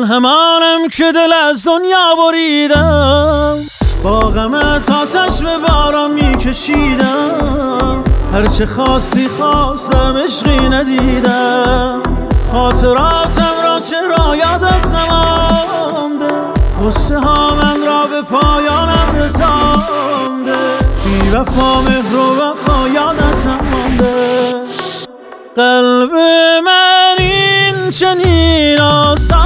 همانم که دل از دنیا بریدم، با غمت آتش به باران میکشیدم، هرچه خواستی خواستم عشقی ندیدم، خاطراتم را چرا یادت نمانده، غصه ها من را به پایانم رسانده، بی وفا مهر و وفا یادت نمانده. قلب من این چنین آسان